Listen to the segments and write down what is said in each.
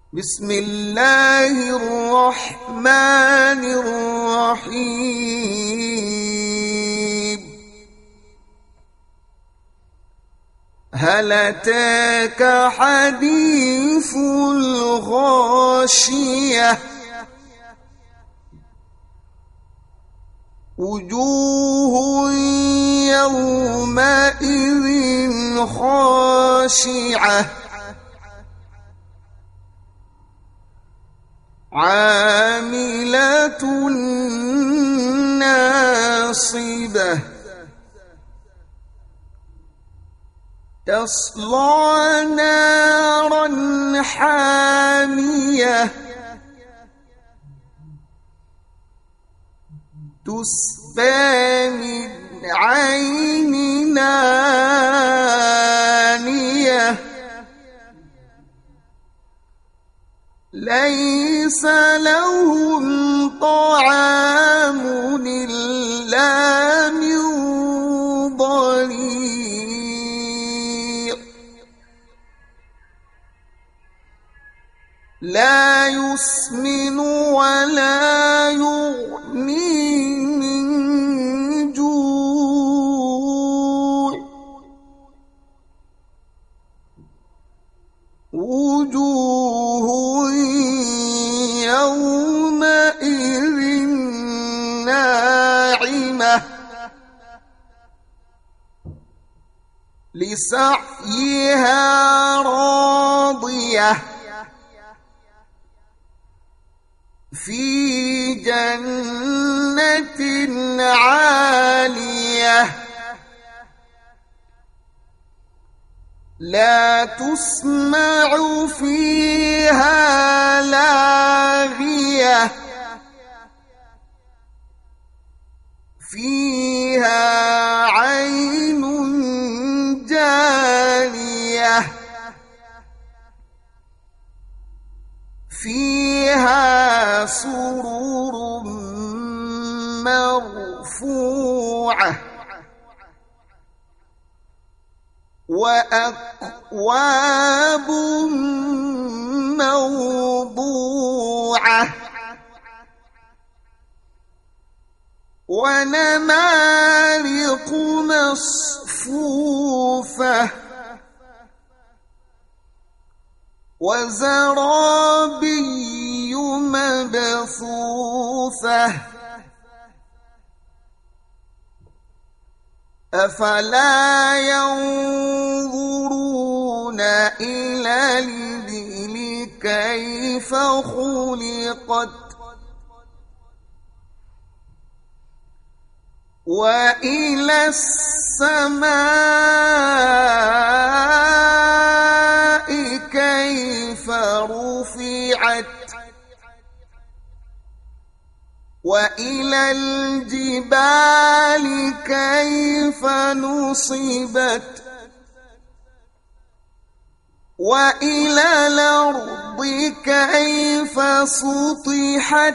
بسم الله الرحمن الرحيم. هل أتاك حديث الغاشية وجوه يومئذ خاشعة عاملة ناصبة تصلى نارا حامية تسقى من عين آنية ليس لهم طعام إلا من ضريع لا يسمن ولا يغني من جوع وجوه يومئذ ناعمة لسعيها راضية في جنة عالية لا تسمع فيها لاغية فيها عين جارية فيها سرور مرفوعة وأكواب موضوعة ونمارق مصفوفة وزرابي مبثوثة أفلا ينظرون إلى الإبل كيف خلقت وإلى السماء كيف رفعت وإلى الجبال كيف نصبت وإلى الأرض كيف سطحت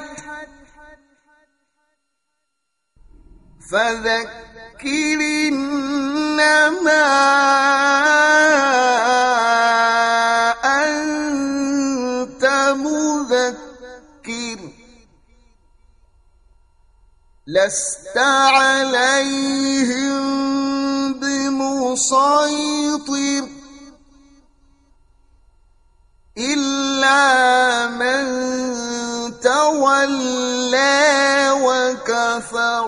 فذكر إنما أنت مذكر لست عليهم بمسيطر إلا من تولى وكفر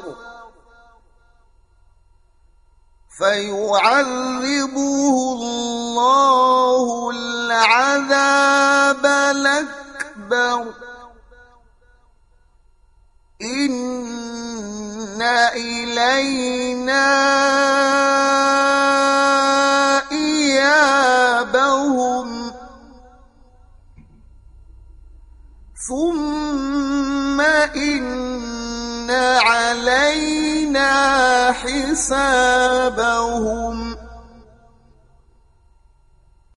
فيعذبه الله العذاب الأكبر إن إلينا إيابهم ثم إن علينا حسابهم